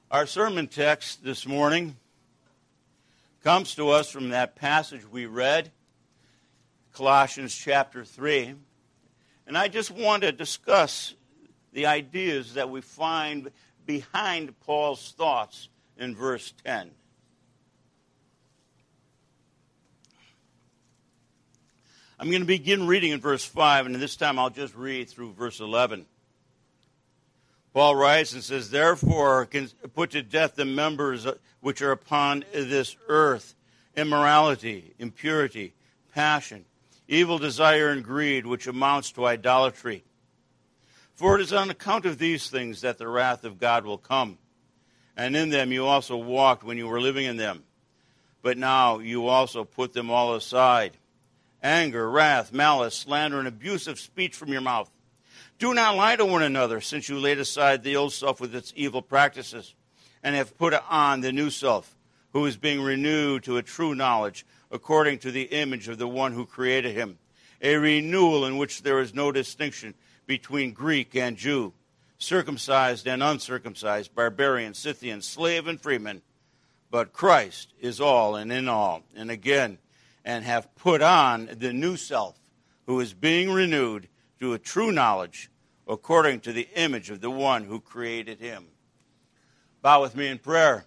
Our sermon text this morning comes to us from that passage we read, Colossians chapter 3. And I just want to discuss the ideas that we find behind Paul's thoughts in verse 10. I'm going to begin reading in verse 5, and this time I'll just read through verse 11. Paul writes and says, "Therefore put to death the members which are upon this earth, immorality, impurity, passion, evil desire, and greed, which amounts to idolatry. For it is on account of these things that the wrath of God will come. And in them you also walked when you were living in them. But now you also put them all aside. Anger, wrath, malice, slander, and abusive speech from your mouth. Do not lie to one another, since you laid aside the old self with its evil practices, and have put on the new self, who is being renewed to a true knowledge, according to the image of the one who created him, a renewal in which there is no distinction between Greek and Jew, circumcised and uncircumcised, barbarian, Scythian, slave and freeman, but Christ is all and in all. And again, and have put on the new self, who is being renewed to a true knowledge, according to the image of the one who created him." Bow with me in prayer.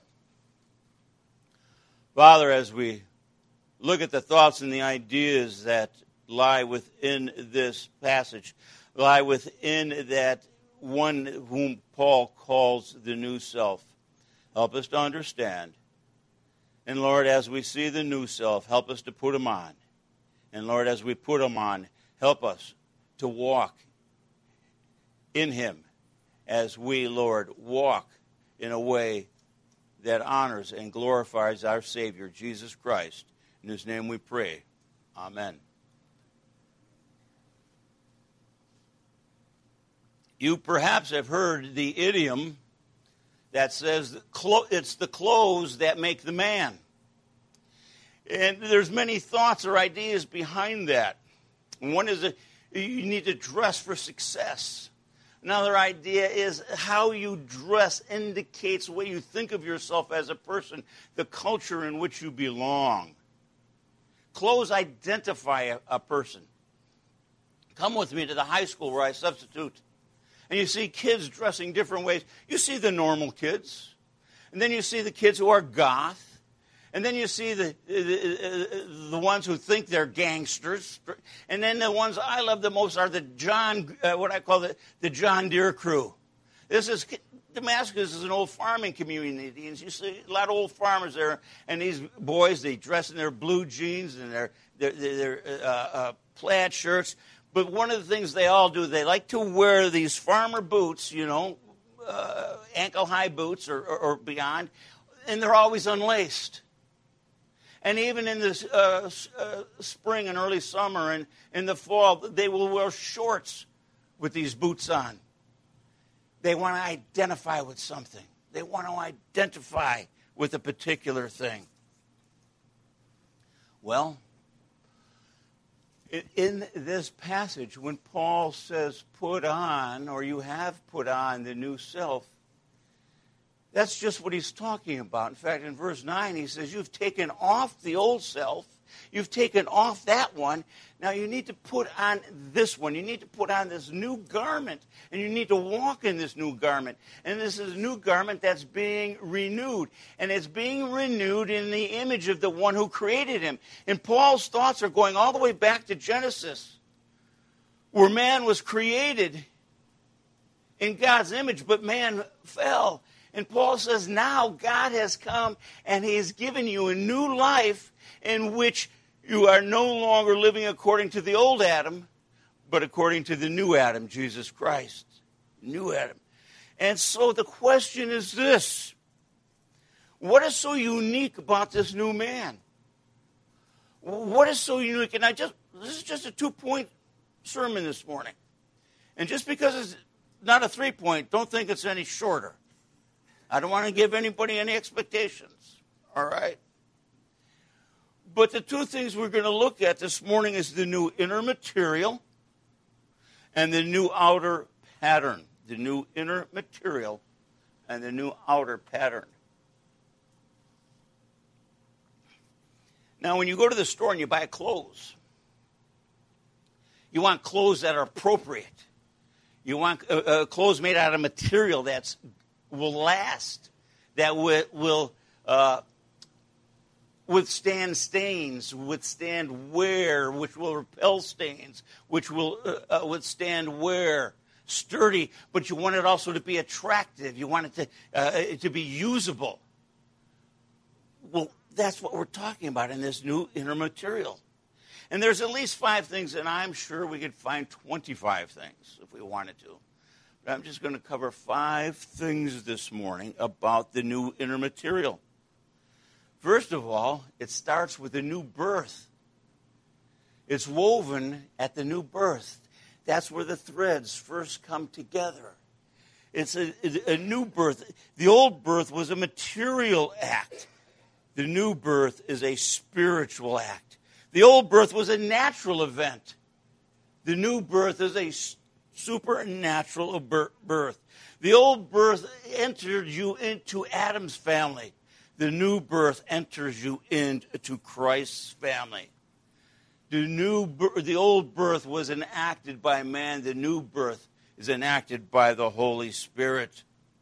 Father, as we look at the thoughts and the ideas that lie within this passage, lie within that one whom Paul calls the new self, help us to understand. And Lord, as we see the new self, help us to put him on. And Lord, as we put him on, help us to walk in him as we, Lord, walk in a way that honors and glorifies our Savior, Jesus Christ. In whose name we pray. Amen. You perhaps have heard the idiom that says it's the clothes that make the man. And there's many thoughts or ideas behind that. One is that you need to dress for success. Another idea is how you dress indicates the way you think of yourself as a person, the culture in which you belong. Clothes identify a person. Come with me to the high school where I substitute. And you see kids dressing different ways. You see the normal kids. And then you see the kids who are goth. And then you see the ones who think they're gangsters. And then the ones I love the most are the what I call the John Deere crew. Damascus is an old farming community. And you see a lot of old farmers there. And these boys, they dress in their blue jeans and their plaid shirts. But one of the things they all do, they like to wear these farmer boots, ankle-high boots or beyond, and they're always unlaced. And even in the spring and early summer and in the fall, they will wear shorts with these boots on. They want to identify with something. They want to identify with a particular thing. Well, in this passage, when Paul says put on, or you have put on the new self, that's just what he's talking about. In fact, in verse 9, he says, you've taken off the old self. You've taken off that one. Now you need to put on this one. You need to put on this new garment. And you need to walk in this new garment. And this is a new garment that's being renewed. And it's being renewed in the image of the one who created him. And Paul's thoughts are going all the way back to Genesis, where man was created in God's image, but man fell. And Paul says, now God has come and he has given you a new life in which you are no longer living according to the old Adam, but according to the new Adam, Jesus Christ. New Adam. And so the question is this: what is so unique about this new man? What is so unique? And this is just a 2-point sermon this morning. And just because it's not a 3-point, don't think it's any shorter. I don't want to give anybody any expectations, all right? But the two things we're going to look at this morning is the new inner material and the new outer pattern. The new inner material and the new outer pattern. Now, when you go to the store and you buy clothes, you want clothes that are appropriate. You want clothes made out of material that will last, that will withstand stains, withstand wear, which will repel stains, which will withstand wear, sturdy, but you want it also to be attractive. You want it to be usable. Well, that's what we're talking about in this new inner material. And there's at least 5 things, and I'm sure we could find 25 things if we wanted to. But I'm just going to cover 5 things this morning about the new inner material. First of all, it starts with a new birth. It's woven at the new birth. That's where the threads first come together. It's a new birth. The old birth was a material act. The new birth is a spiritual act. The old birth was a natural event. The new birth is a supernatural birth. The old birth entered you into Adam's family. The new birth enters you into Christ's family. The old birth was enacted by man. The new birth is enacted by the Holy Spirit.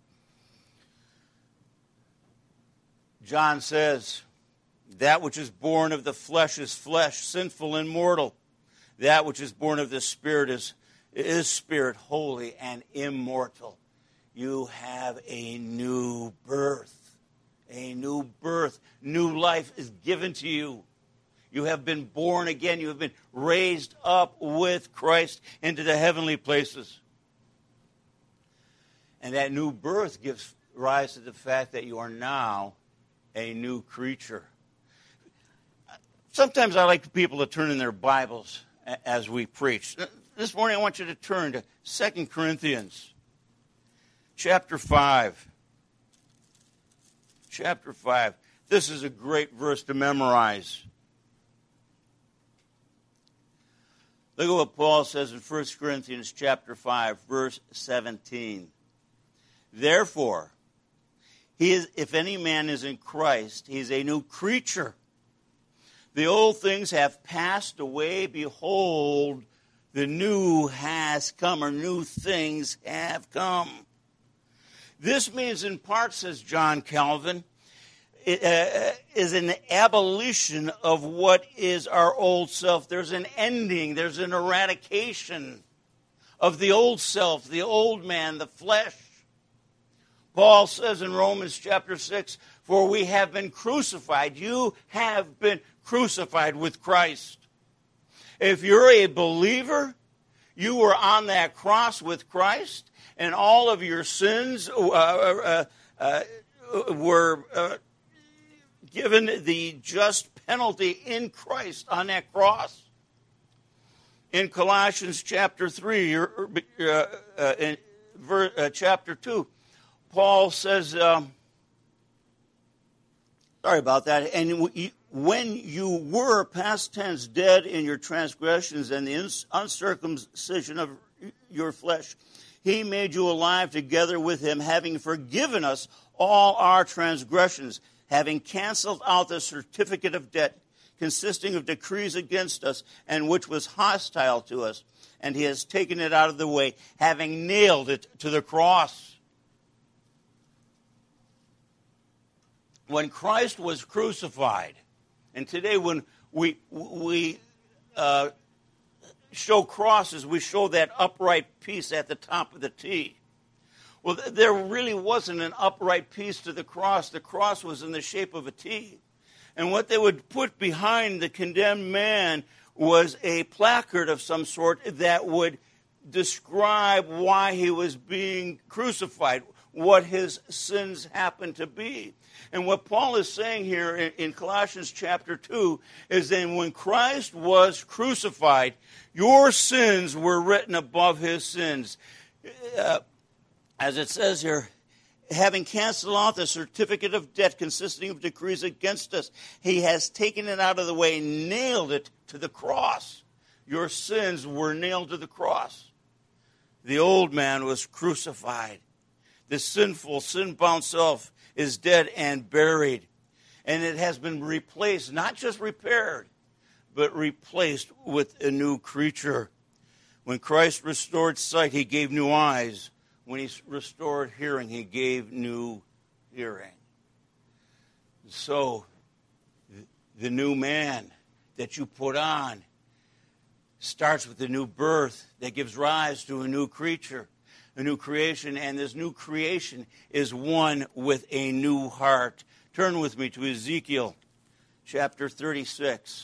John says, that which is born of the flesh is flesh, sinful and mortal. That which is born of the Spirit is spirit, holy and immortal. You have a new birth. A new birth. New life is given to you. You have been born again. You have been raised up with Christ into the heavenly places. And that new birth gives rise to the fact that you are now a new creature. Sometimes I like people to turn in their Bibles as we preach. This morning I want you to turn to 2 Corinthians chapter 5. Chapter 5. This is a great verse to memorize. Look at what Paul says in 1 Corinthians chapter 5, verse 17. Therefore, if any man is in Christ, he is a new creature. The old things have passed away. Behold, the new has come, or new things have come. This means in part, says John Calvin, is an abolition of what is our old self. There's an ending. There's an eradication of the old self, the old man, the flesh. Paul says in Romans chapter 6, for we have been crucified. You have been crucified with Christ. If you're a believer, you were on that cross with Christ, and all of your sins were given the just penalty in Christ on that cross. In Colossians chapter 3, in chapter 2, Paul says, sorry about that, and when you were, past tense, dead in your transgressions and the uncircumcision of your flesh, he made you alive together with him, having forgiven us all our transgressions, having canceled out the certificate of debt consisting of decrees against us and which was hostile to us, and he has taken it out of the way, having nailed it to the cross. When Christ was crucified, and today when we show crosses, we show that upright piece at the top of the T. Well, there really wasn't an upright piece to the cross. The cross was in the shape of a T. And what they would put behind the condemned man was a placard of some sort that would describe why he was being crucified, what his sins happened to be. And what Paul is saying here in Colossians chapter 2 is that when Christ was crucified, your sins were written above his sins. As it says here, having canceled out the certificate of debt consisting of decrees against us, he has taken it out of the way, nailed it to the cross. Your sins were nailed to the cross. The old man was crucified. The sinful, sin-bound self is dead and buried. And it has been replaced, not just repaired, but replaced with a new creature. When Christ restored sight, he gave new eyes. When he restored hearing, he gave new hearing. So, the new man that you put on starts with the new birth that gives rise to a new creature, a new creation, and this new creation is one with a new heart. Turn with me to Ezekiel chapter 36.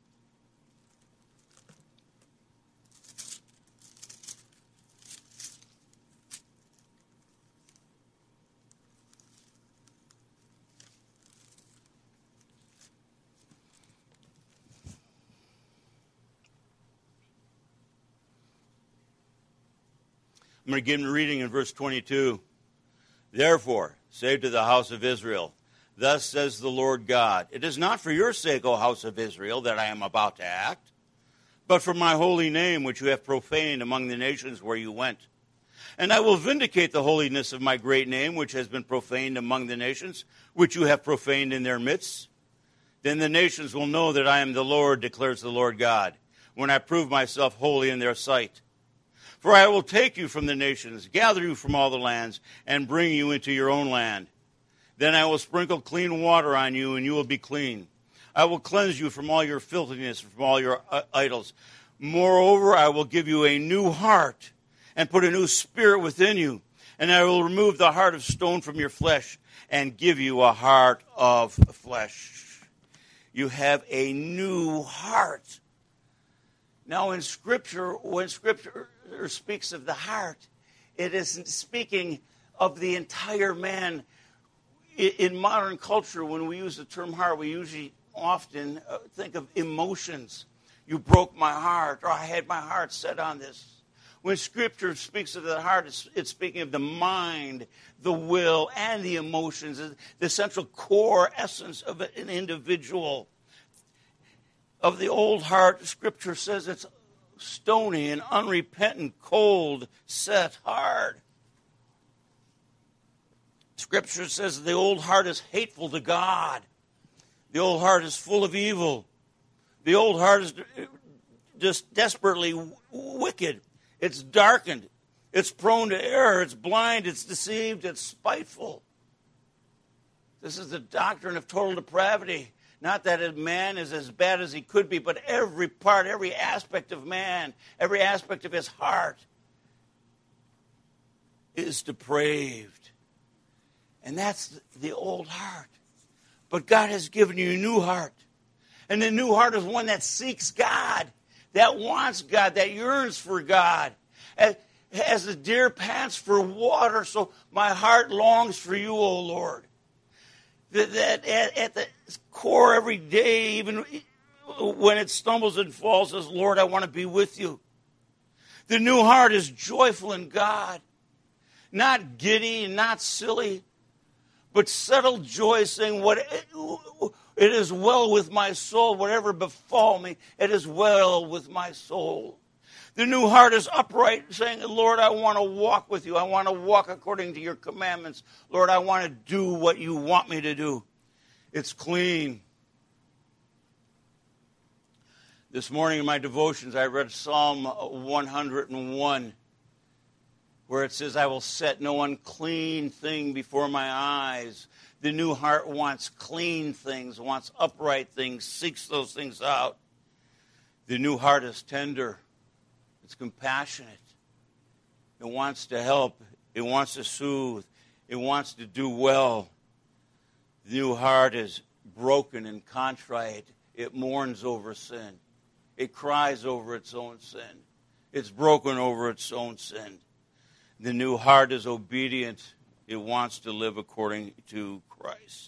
I'm going to begin reading in verse 22. Therefore, say to the house of Israel, thus says the Lord God, it is not for your sake, O house of Israel, that I am about to act, but for my holy name, which you have profaned among the nations where you went. And I will vindicate the holiness of my great name, which has been profaned among the nations, which you have profaned in their midst. Then the nations will know that I am the Lord, declares the Lord God, when I prove myself holy in their sight. For I will take you from the nations, gather you from all the lands, and bring you into your own land. Then I will sprinkle clean water on you, and you will be clean. I will cleanse you from all your filthiness, from all your idols. Moreover, I will give you a new heart, and put a new spirit within you. And I will remove the heart of stone from your flesh, and give you a heart of flesh. You have a new heart. Now in Scripture, when Scripture speaks of the heart, it isn't speaking of the entire man. In modern culture, when we use the term heart, we usually often think of emotions. You broke my heart, or I had my heart set on this. When Scripture speaks of the heart, it's speaking of the mind, the will, and the emotions, the central core essence of an individual. Of the old heart, Scripture says it's stony and unrepentant, cold, set, hard. Scripture says the old heart is hateful to God. The old heart is full of evil. The old heart is just desperately wicked. It's darkened. It's prone to error. It's blind. It's deceived. It's spiteful. This is the doctrine of total depravity. Not that a man is as bad as he could be, but every part, every aspect of man, every aspect of his heart is depraved. And that's the old heart. But God has given you a new heart. And the new heart is one that seeks God, that wants God, that yearns for God. As the deer pants for water, so my heart longs for you, O Lord. That at the core every day, even when it stumbles and falls, says, Lord, I want to be with you. The new heart is joyful in God, not giddy and not silly, but settled joy, saying, it is well with my soul, whatever befall me, it is well with my soul. The new heart is upright, saying, Lord, I want to walk with you. I want to walk according to your commandments. Lord, I want to do what you want me to do. It's clean. This morning in my devotions, I read Psalm 101, where it says, I will set no unclean thing before my eyes. The new heart wants clean things, wants upright things, seeks those things out. The new heart is tender. It's compassionate. It wants to help. It wants to soothe. It wants to do well. The new heart is broken and contrite. It mourns over sin. It cries over its own sin. It's broken over its own sin. The new heart is obedient. It wants to live according to Christ.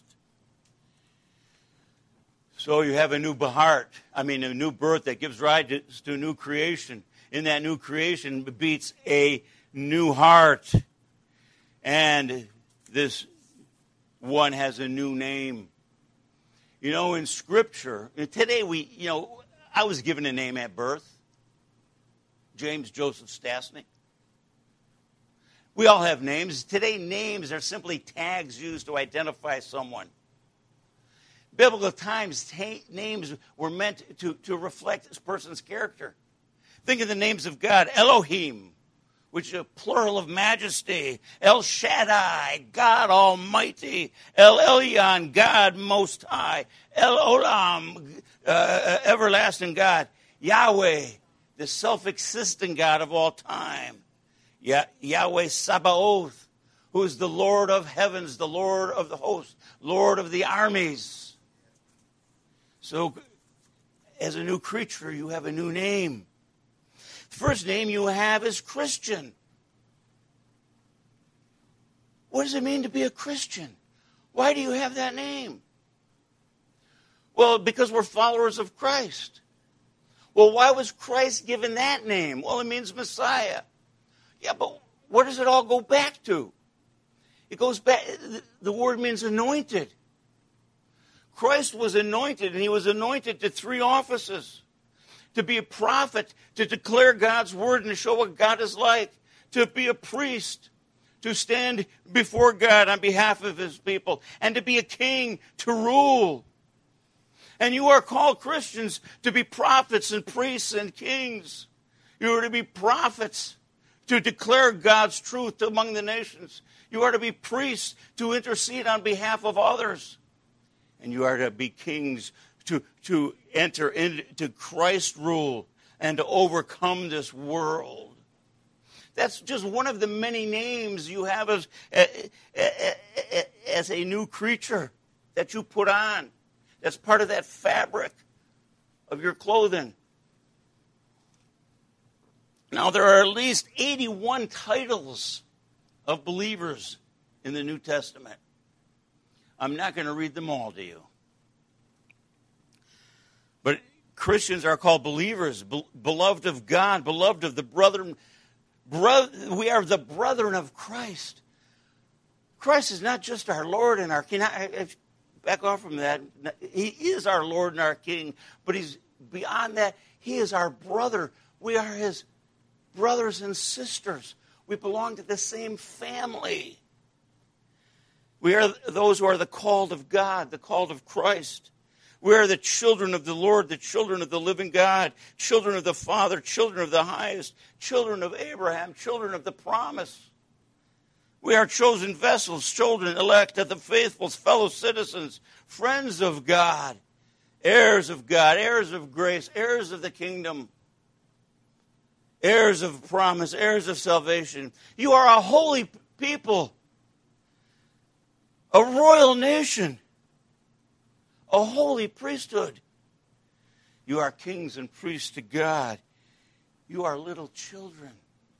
So you have a new heart. A new birth that gives rise to a new creation. In that new creation beats a new heart. And this one has a new name. In Scripture, today I was given a name at birth. James Joseph Stastny. We all have names. Today, names are simply tags used to identify someone. Biblical times, names were meant to reflect this person's character. Think of the names of God. Elohim, which is a plural of majesty. El Shaddai, God Almighty. El Elyon, God Most High. El Olam, everlasting God. Yahweh, the self-existing God of all time. Yahweh Sabaoth, who is the Lord of heavens, the Lord of the hosts, Lord of the armies. So, as a new creature, you have a new name. The first name you have is Christian. What does it mean to be a Christian? Why do you have that name? Well, because we're followers of Christ. Well, why was Christ given that name? Well, it means Messiah. Yeah, but where does it all go back to? It goes back, the word means anointed. Christ was anointed, and he was anointed to 3 offices. To be a prophet, to declare God's word and to show what God is like. To be a priest, to stand before God on behalf of his people. And to be a king, to rule. And you are called Christians to be prophets and priests and kings. You are to be prophets to declare God's truth among the nations. You are to be priests to intercede on behalf of others. And you are to be kings to enter into Christ's rule and to overcome this world. That's just one of the many names you have as a new creature that you put on. That's part of that fabric of your clothing. Now, there are at least 81 titles of believers in the New Testament. I'm not going to read them all to you. But Christians are called believers, beloved of God, beloved of the brethren. We are the brethren of Christ. Christ is not just our Lord and our King. Back off from that. He is our Lord and our King, but he's beyond that. He is our brother. We are his brothers and sisters. We belong to the same family. We are those who are the called of God, the called of Christ. We are the children of the Lord, the children of the living God, children of the Father, children of the highest, children of Abraham, children of the promise. We are chosen vessels, children elect of the faithful, fellow citizens, friends of God, heirs of grace, heirs of the kingdom, heirs of promise, heirs of salvation. You are a holy people, a royal nation, a holy priesthood. You are kings and priests to God. You are little children.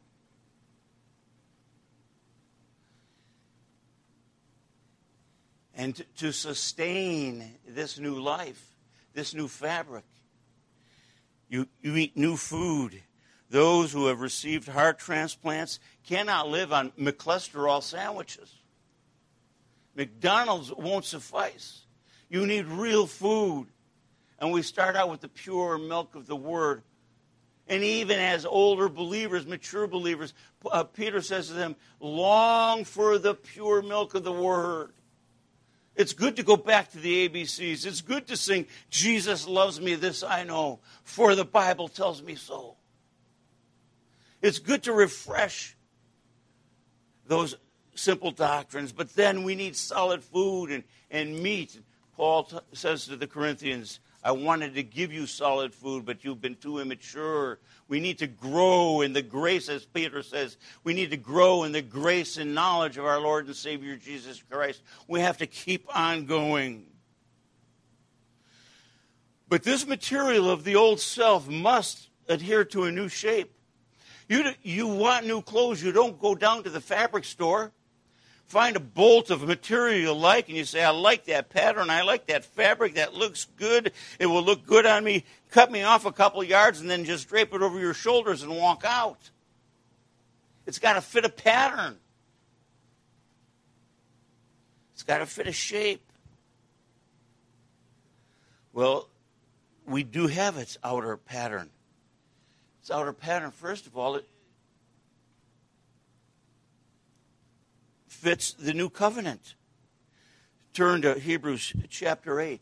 And to sustain this new life, this new fabric, you eat new food. Those who have received heart transplants cannot live on cholesterol sandwiches. McDonald's won't suffice. You need real food. And we start out with the pure milk of the Word. And even as older believers, mature believers, Peter says to them, long for the pure milk of the Word. It's good to go back to the ABCs. It's good to sing, Jesus loves me, this I know, for the Bible tells me so. It's good to refresh those simple doctrines, but then we need solid food and meat. Paul says to the Corinthians, I wanted to give you solid food, but you've been too immature. We need to grow in the grace, as Peter says. We need to grow in the grace and knowledge of our Lord and Savior Jesus Christ. We have to keep on going. But this material of the old self must adhere to a new shape. You want new clothes, you don't go down to the fabric store, find a bolt of material you like, and you say, I like that pattern, I like that fabric, that looks good, it will look good on me, cut me off a couple yards, and then just drape it over your shoulders and walk out. It's got to fit a pattern. It's got to fit a shape. Well, we do have its outer pattern. Its outer pattern, first of all, fits the new covenant. Turn to Hebrews chapter 8.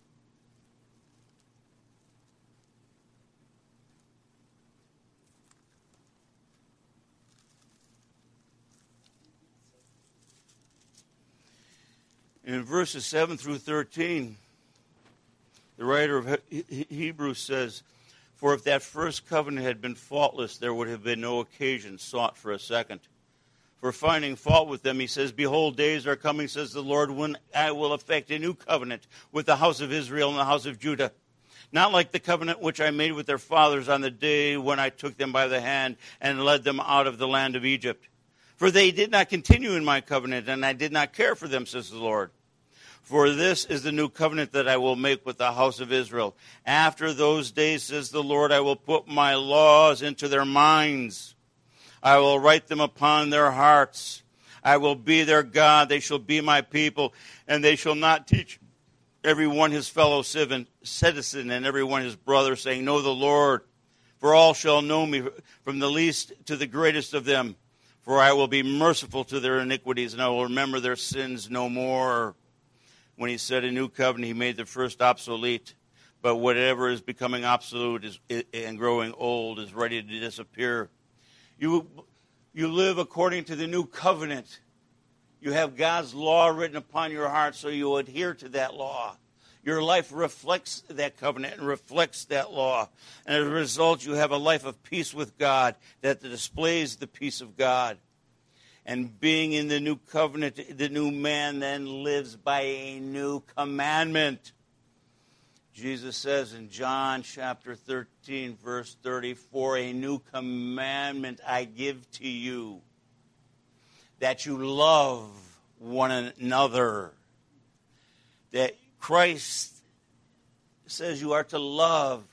In verses 7 through 13, the writer of Hebrews says, "For if that first covenant had been faultless, there would have been no occasion sought for a second. For finding fault with them, he says, Behold, days are coming, says the Lord, when I will effect a new covenant with the house of Israel and the house of Judah. Not like the covenant which I made with their fathers on the day when I took them by the hand and led them out of the land of Egypt. For they did not continue in my covenant, and I did not care for them, says the Lord. For this is the new covenant that I will make with the house of Israel. After those days, says the Lord, I will put my laws into their minds. I will write them upon their hearts. I will be their God. They shall be my people, and they shall not teach every one his fellow citizen and every one his brother, saying, Know the Lord. For all shall know me, from the least to the greatest of them. For I will be merciful to their iniquities, and I will remember their sins no more." When he said a new covenant, he made the first obsolete. But whatever is becoming obsolete and growing old is ready to disappear. You live according to the new covenant. You have God's law written upon your heart, so you adhere to that law. Your life reflects that covenant and reflects that law. And as a result, you have a life of peace with God that displays the peace of God. And being in the new covenant, the new man then lives by a new commandment. Jesus says in John chapter 13, verse 34, "A new commandment I give to you, that you love one another." That Christ says you are to love.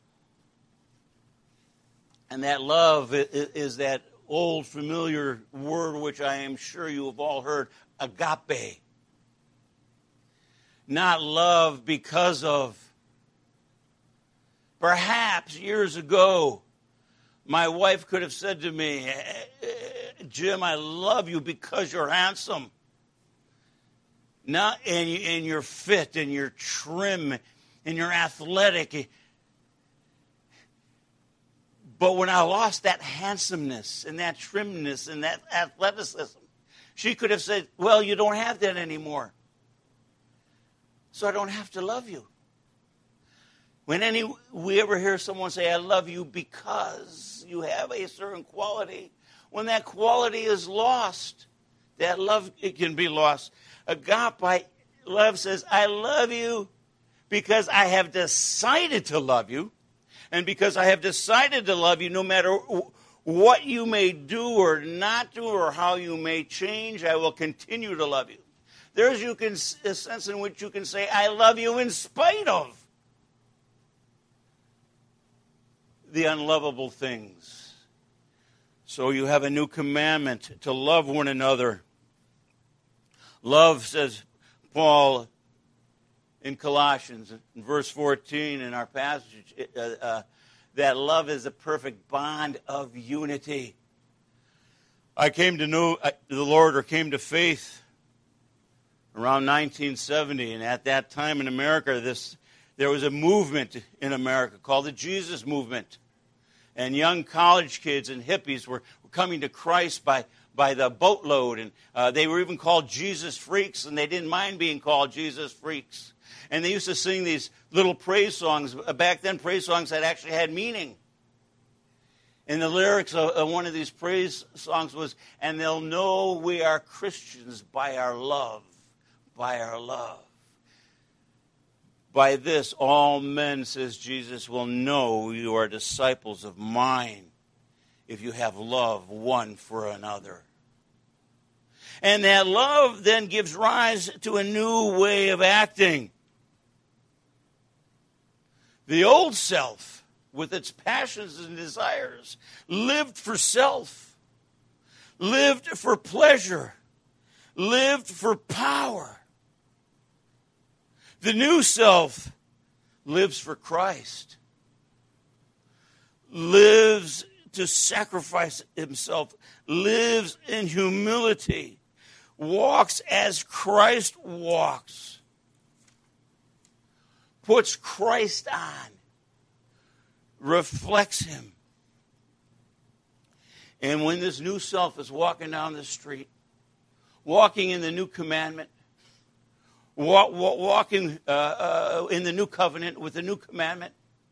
And that love is that old familiar word which I am sure you have all heard, agape. Not love because of. Perhaps years ago, my wife could have said to me, "Jim, I love you because you're handsome. Not and you're fit and you're trim and you're athletic." But when I lost that handsomeness and that trimness and that athleticism, she could have said, "Well, you don't have that anymore, so I don't have to love you." When we ever hear someone say, "I love you because you have a certain quality," when that quality is lost, that love, it can be lost. Agape love says, "I love you because I have decided to love you. And because I have decided to love you, no matter what you may do or not do or how you may change, I will continue to love you." There's a sense in which you can say, "I love you in spite of the unlovable things." So you have a new commandment to love one another. Love, says Paul in Colossians, in verse 14 in our passage, that love is a perfect bond of unity. I came to know the Lord, or came to faith, around 1970, and at that time in America, there was a movement in America called the Jesus Movement. And young college kids and hippies were coming to Christ by the boatload, and they were even called Jesus freaks, and they didn't mind being called Jesus freaks. And they used to sing these little praise songs. Back then, praise songs that actually had meaning. And the lyrics of one of these praise songs was, "And they'll know we are Christians by our love, by our love. By this, all men," says Jesus, "will know you are disciples of mine, if you have love one for another." And that love then gives rise to a new way of acting. The old self, with its passions and desires, lived for self, lived for pleasure, lived for power. The new self lives for Christ, lives to sacrifice himself, lives in humility, walks as Christ walks, puts Christ on, reflects him. And when this new self is walking down the street, walking in the new commandment, walking in the new covenant with the new commandment,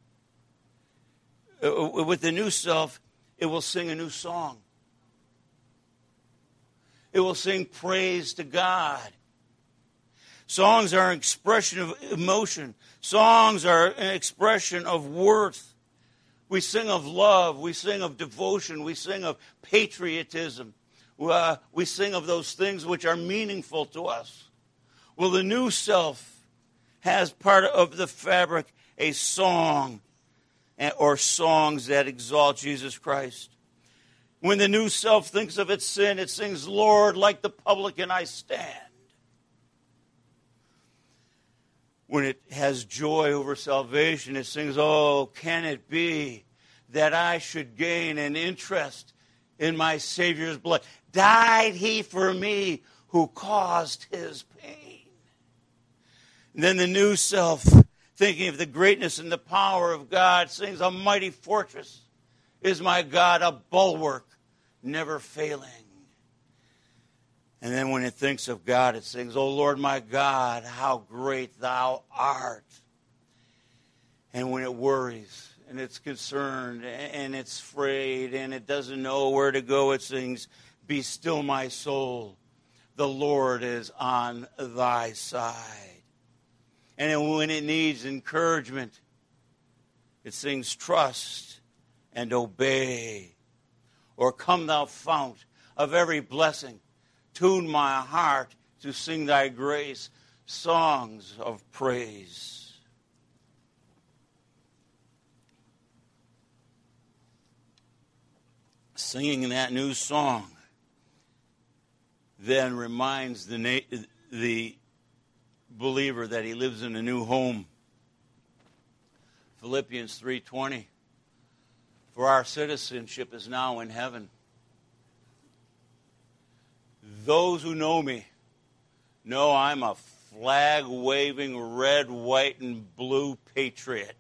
with the new self, it will sing a new song. It will sing praise to God. Songs are an expression of emotion. Songs are an expression of worth. We sing of love. We sing of devotion. We sing of patriotism. We sing of those things which are meaningful to us. Well, the new self has part of the fabric a song or songs that exalt Jesus Christ. When the new self thinks of its sin, it sings, Lord, like the publican I stand. When it has joy over salvation, it sings, oh, can it be that I should gain an interest in my Savior's blood? Died he for me who caused his pain. And then the new self, thinking of the greatness and the power of God, sings, a mighty fortress is my God, a bulwark never failing. And then when it thinks of God, it sings, O Lord my God, how great thou art. And when it worries and it's concerned and it's afraid and it doesn't know where to go, it sings, be still my soul, the Lord is on thy side. And then when it needs encouragement, it sings, trust and obey. Or come thou fount of every blessing, tune my heart to sing thy grace, songs of praise. Singing that new song then reminds the believer that he lives in a new home. Philippians 3:20. For our citizenship is now in heaven. Those who know me know I'm a flag-waving red, white, and blue patriot.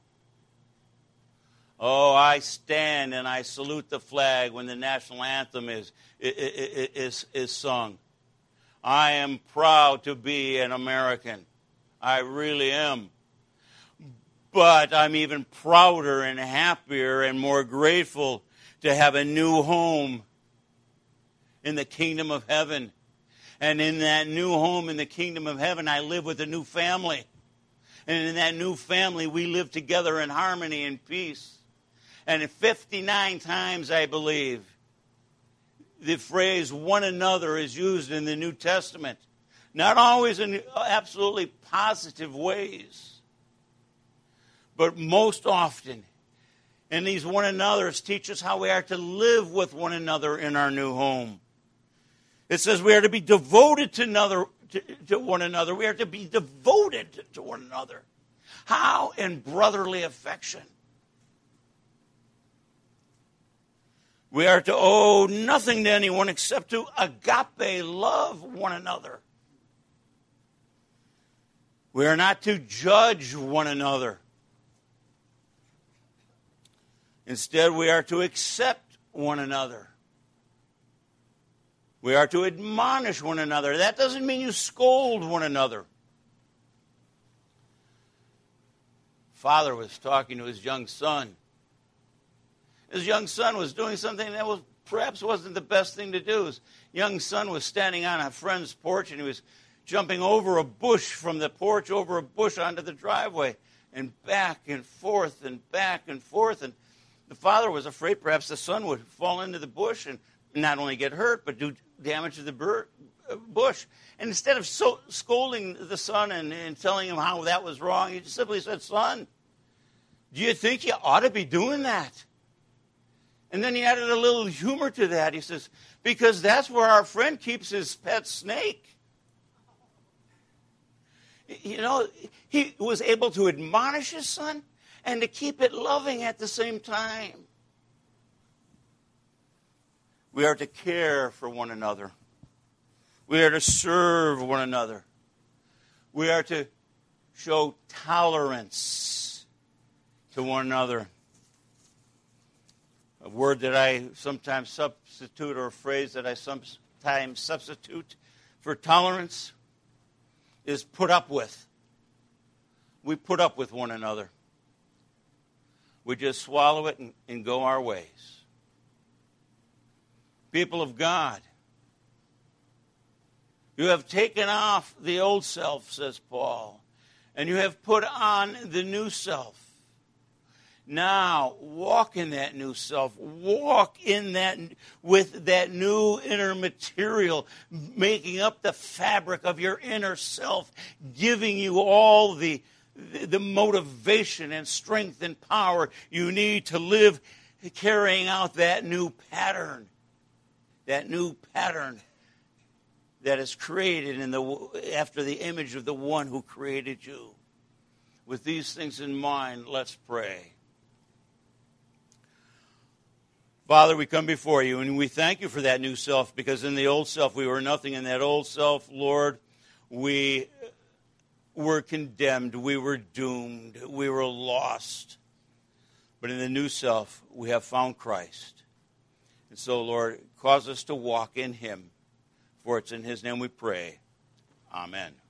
Oh, I stand and I salute the flag when the national anthem is sung. I am proud to be an American. I really am. But I'm even prouder and happier and more grateful to have a new home in the kingdom of heaven. And in that new home in the kingdom of heaven, I live with a new family. And in that new family, we live together in harmony and peace. And 59 times, I believe, the phrase one another is used in the New Testament. Not always in absolutely positive ways, but most often. And these one another's teach us how we are to live with one another in our new home. It says we are to be devoted to one another. We are to be devoted to one another. How? In brotherly affection. We are to owe nothing to anyone except to agape love one another. We are not to judge one another. Instead, we are to accept one another. We are to admonish one another. That doesn't mean you scold one another. Father was talking to his young son. His young son was doing something that perhaps wasn't the best thing to do. His young son was standing on a friend's porch and he was jumping over a bush from the porch over a bush onto the driveway and back and forth and back and forth. And the father was afraid perhaps the son would fall into the bush and not only get hurt, but do damage to the bush. And instead of scolding the son and telling him how that was wrong, he just simply said, son, do you think you ought to be doing that? And then he added a little humor to that. He says, because that's where our friend keeps his pet snake. You know, he was able to admonish his son and to keep it loving at the same time. We are to care for one another. We are to serve one another. We are to show tolerance to one another. A word that I sometimes substitute, or a phrase that I sometimes substitute for tolerance, is put up with. We put up with one another. We just swallow it and go our ways. People of God, you have taken off the old self, says Paul, and you have put on the new self. Now, walk in that new self. Walk in that with that new inner material, making up the fabric of your inner self, giving you all the motivation and strength and power you need to live, carrying out that new pattern that is created after the image of the one who created you. With these things in mind, let's pray. Father, we come before you, and we thank you for that new self, because in the old self we were nothing. In that old self, Lord, we were condemned, we were doomed, we were lost. But in the new self, we have found Christ. And so, Lord, cause us to walk in him, for it's in his name we pray. Amen.